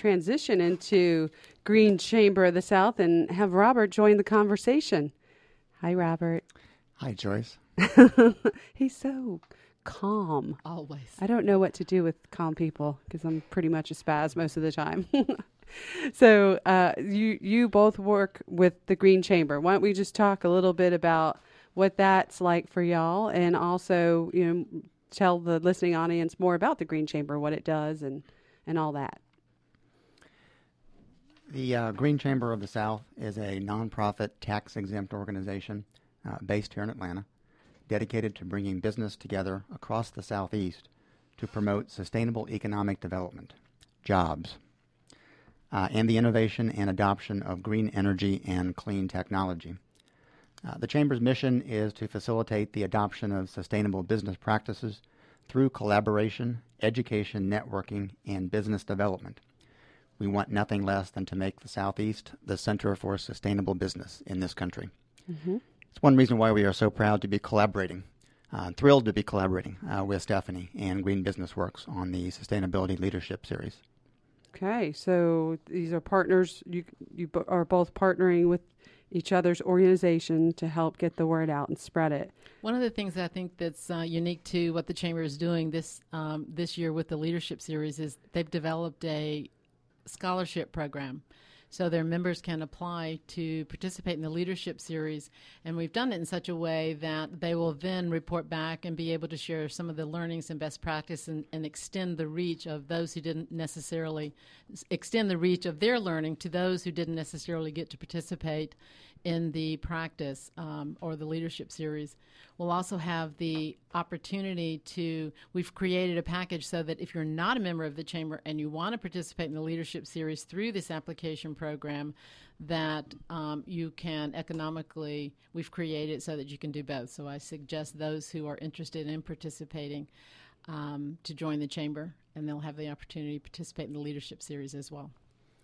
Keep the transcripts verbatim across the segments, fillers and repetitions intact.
transition into Green Chamber of the South and have Robert join the conversation. Hi, Robert. Hi, Joyce. He's so calm. Always. I don't know what to do with calm people because I'm pretty much a spaz most of the time. So uh, you you both work with the Green Chamber. Why don't we just talk a little bit about what that's like for y'all, and also, you know, tell the listening audience more about the Green Chamber, what it does, and, and all that. The uh, Green Chamber of the South is a nonprofit tax-exempt organization uh, based here in Atlanta, dedicated to bringing business together across the Southeast to promote sustainable economic development, jobs, uh, and the innovation and adoption of green energy and clean technology. Uh, the Chamber's mission is to facilitate the adoption of sustainable business practices through collaboration, education, networking, and business development. We want nothing less than to make the Southeast the center for sustainable business in this country. Mm-hmm. It's one reason why we are so proud to be collaborating, uh, thrilled to be collaborating uh, with Stephanie and Green Business Works on the Sustainability Leadership Series. Okay, so these are partners. You you b- are both partnering with each other's organization to help get the word out and spread it. One of the things I think that's uh, unique to what the Chamber is doing this um, this year with the Leadership Series is they've developed a scholarship program. So their members can apply to participate in the Leadership Series, and we've done it in such a way that they will then report back and be able to share some of the learnings and best practice and, and extend the reach of those who didn't necessarily, extend the reach of their learning to those who didn't necessarily get to participate in the practice um, or the Leadership Series. We'll also have the opportunity to, we've created a package so that if you're not a member of the Chamber and you want to participate in the Leadership Series through this application program, that um, you can economically, we've created so that you can do both. So I suggest those who are interested in participating um, to join the Chamber, and they'll have the opportunity to participate in the Leadership Series as well.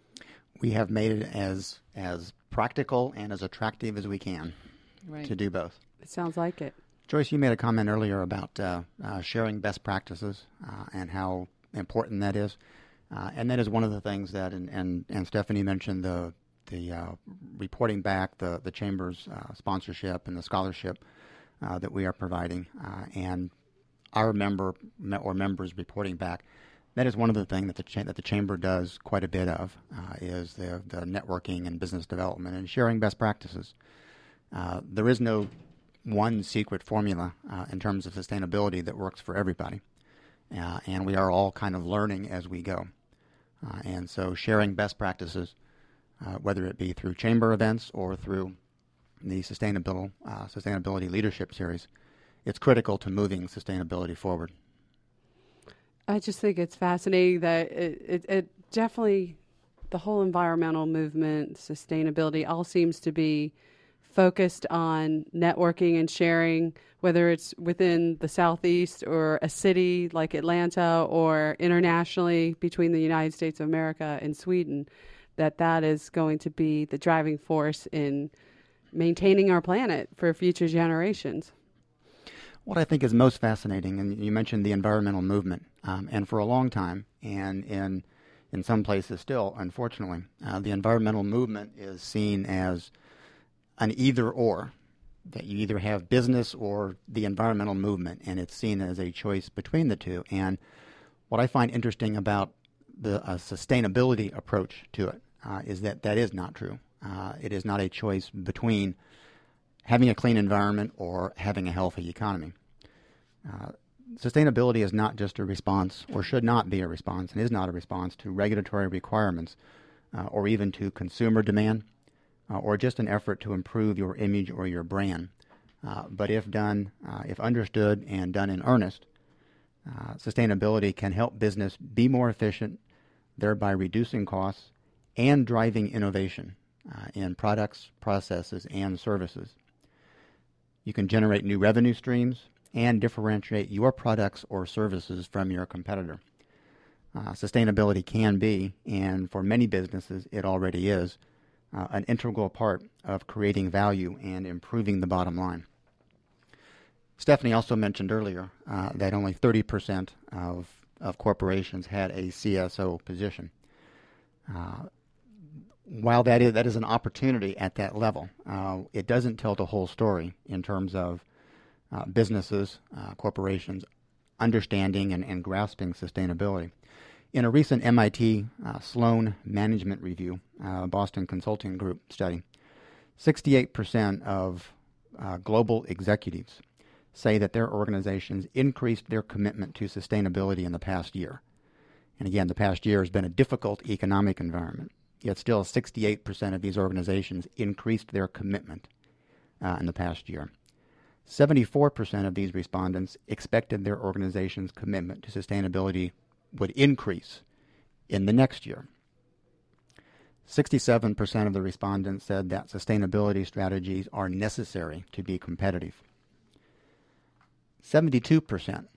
We have made it as as practical and as attractive as we can right. to do both. It sounds like it. Joyce, you made a comment earlier about uh, uh, sharing best practices uh, and how important that is. Uh, and that is one of the things that, and, and, and Stephanie mentioned the the uh, reporting back, the, the Chamber's uh, sponsorship and the scholarship uh, that we are providing, uh, and our member or members reporting back. That is one of the things that the cha- that the Chamber does quite a bit of, uh, is the, the networking and business development and sharing best practices. Uh, there is no one secret formula uh, in terms of sustainability that works for everybody, uh, and we are all kind of learning as we go. Uh, and so sharing best practices, uh, whether it be through Chamber events or through the Sustainability, uh, Sustainability Leadership Series, it's critical to moving sustainability forward. I just think it's fascinating that it, it, it definitely, the whole environmental movement, sustainability, all seems to be focused on networking and sharing, whether it's within the Southeast or a city like Atlanta or internationally between the United States of America and Sweden, that that is going to be the driving force in maintaining our planet for future generations. What I think is most fascinating, and you mentioned the environmental movement, um, and for a long time, and in in some places still, unfortunately, uh, the environmental movement is seen as an either-or, that you either have business or the environmental movement, and it's seen as a choice between the two. And what I find interesting about the uh, sustainability approach to it uh, is that that is not true. Uh, it is not a choice between having a clean environment or having a healthy economy. Uh, sustainability is not just a response, or should not be a response, and is not a response to regulatory requirements uh, or even to consumer demand uh, or just an effort to improve your image or your brand. Uh, but if done, uh, if understood and done in earnest, uh, sustainability can help business be more efficient, thereby reducing costs and driving innovation uh, in products, processes, and services. You can generate new revenue streams and differentiate your products or services from your competitor. Uh, sustainability can be, and for many businesses it already is, uh, an integral part of creating value and improving the bottom line. Stephanie also mentioned earlier uh, that only thirty percent of, of corporations had a C S O position. Uh, while that is, that is an opportunity at that level, uh, it doesn't tell the whole story in terms of uh, businesses, uh, corporations, understanding and, and grasping sustainability. In a recent M I T uh, Sloan Management Review, uh, Boston Consulting Group study, sixty-eight percent of uh, global executives say that their organizations increased their commitment to sustainability in the past year. And again, the past year has been a difficult economic environment, yet still sixty-eight percent of these organizations increased their commitment uh, in the past year. seventy-four percent of these respondents expected their organization's commitment to sustainability would increase in the next year. sixty-seven percent of the respondents said that sustainability strategies are necessary to be competitive. seventy-two percent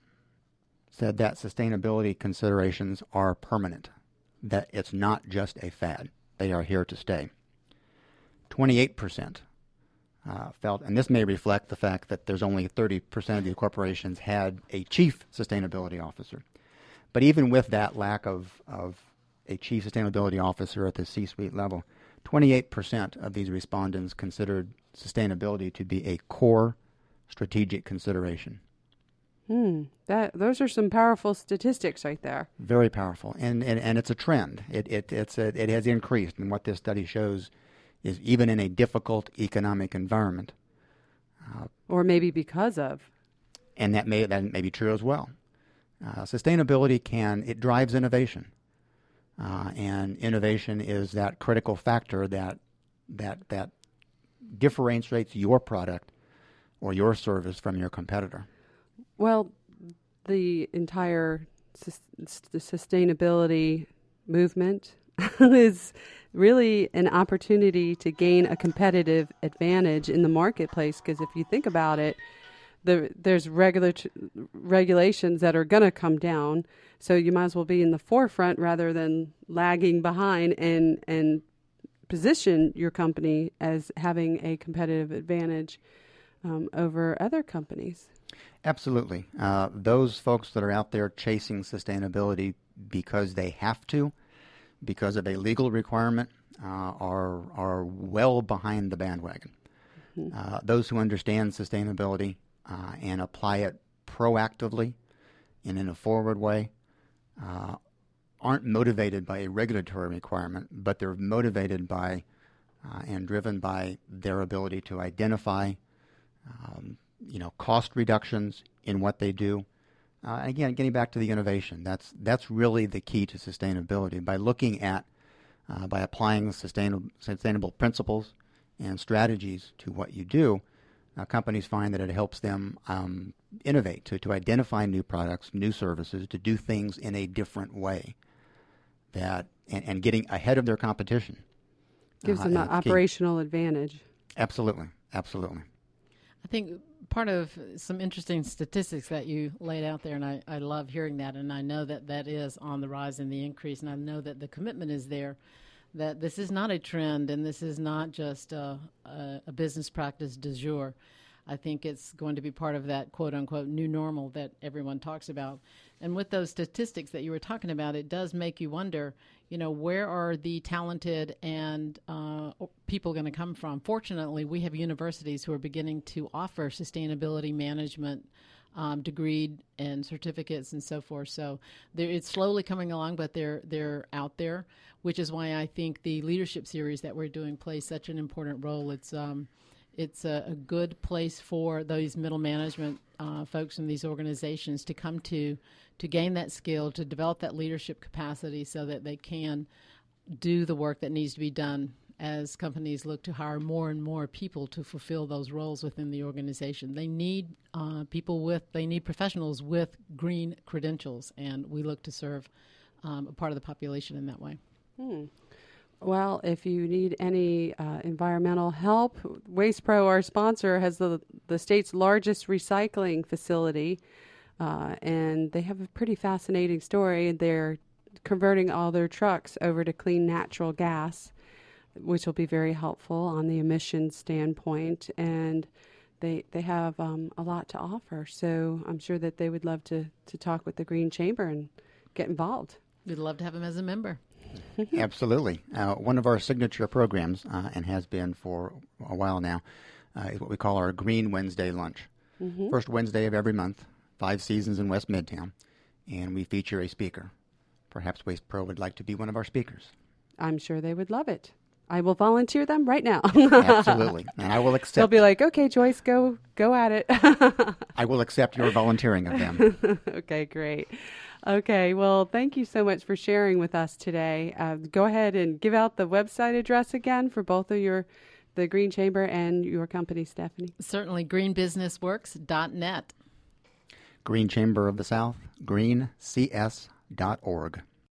said that sustainability considerations are permanent, that it's not just a fad. They are here to stay. twenty-eight percent uh, felt, and this may reflect the fact that there's only thirty percent of these corporations had a chief sustainability officer. But even with that lack of, of a chief sustainability officer at the C-suite level, twenty-eight percent of these respondents considered sustainability to be a core strategic consideration. Hmm. That those are some powerful statistics right there. Very powerful, and and, and it's a trend. It it it's a, it has increased, and what this study shows is even in a difficult economic environment, uh, or maybe because of, and that may that may be true as well. Uh, sustainability can it drives innovation, uh, and innovation is that critical factor that that that differentiates your product or your service from your competitor. Well, the entire sus- the sustainability movement is really an opportunity to gain a competitive advantage in the marketplace, because if you think about it, the, there's regular regulations that are going to come down, so you might as well be in the forefront rather than lagging behind, and and position your company as having a competitive advantage um, over other companies. Absolutely. Uh, those folks that are out there chasing sustainability because they have to, because of a legal requirement, uh, are are well behind the bandwagon. Mm-hmm. Uh, those who understand sustainability uh, and apply it proactively and in a forward way uh, aren't motivated by a regulatory requirement, but they're motivated by uh, and driven by their ability to identify um, you know, cost reductions in what they do. Uh, and again, getting back to the innovation, that's that's really the key to sustainability. By looking at, uh, by applying sustainable sustainable principles and strategies to what you do, uh, companies find that it helps them um, innovate, to, to identify new products, new services, to do things in a different way, that and, and getting ahead of their competition. Gives uh, them an operational key. advantage. Absolutely, absolutely. I think part of some interesting statistics that you laid out there, and I, I love hearing that, and I know that that is on the rise and the increase, and I know that the commitment is there, that this is not a trend, and this is not just a, a, a business practice du jour. I think it's going to be part of that quote-unquote new normal that everyone talks about. And with those statistics that you were talking about, it does make you wonder, you know, where are the talented and uh, people going to come from? Fortunately, we have universities who are beginning to offer sustainability management um, degree and certificates and so forth. So it's slowly coming along, but they're they're out there, which is why I think the leadership series that we're doing plays such an important role. It's um, it's a, a good place for those middle management uh, folks in these organizations to come to, to gain that skill, to develop that leadership capacity so that they can do the work that needs to be done as companies look to hire more and more people to fulfill those roles within the organization. They need uh, people with, they need professionals with green credentials, and we look to serve um, a part of the population in that way. Hmm. Well, if you need any uh, environmental help, WastePro, our sponsor, has the the state's largest recycling facility, uh, and they have a pretty fascinating story. They're converting all their trucks over to clean natural gas, which will be very helpful on the emissions standpoint, and they they have um, a lot to offer. So I'm sure that they would love to, to talk with the Green Chamber and get involved. We'd love to have them as a member. Absolutely. Uh, one of our signature programs, uh, and has been for a while now, uh, is what we call our Green Wednesday Lunch. Mm-hmm. First Wednesday of every month, five seasons in West Midtown, and we feature a speaker. Perhaps Waste Pro would like to be one of our speakers. I'm sure they would love it. I will volunteer them right now. Absolutely. And I will accept. They'll be like, okay, Joyce, go go at it. I will accept your volunteering of them. Okay, great. Okay, well, thank you so much for sharing with us today. Uh, go ahead and give out the website address again for both of your, the Green Chamber and your company, Stephanie. Certainly, green business works dot net. Green Chamber of the South, green c s dot org.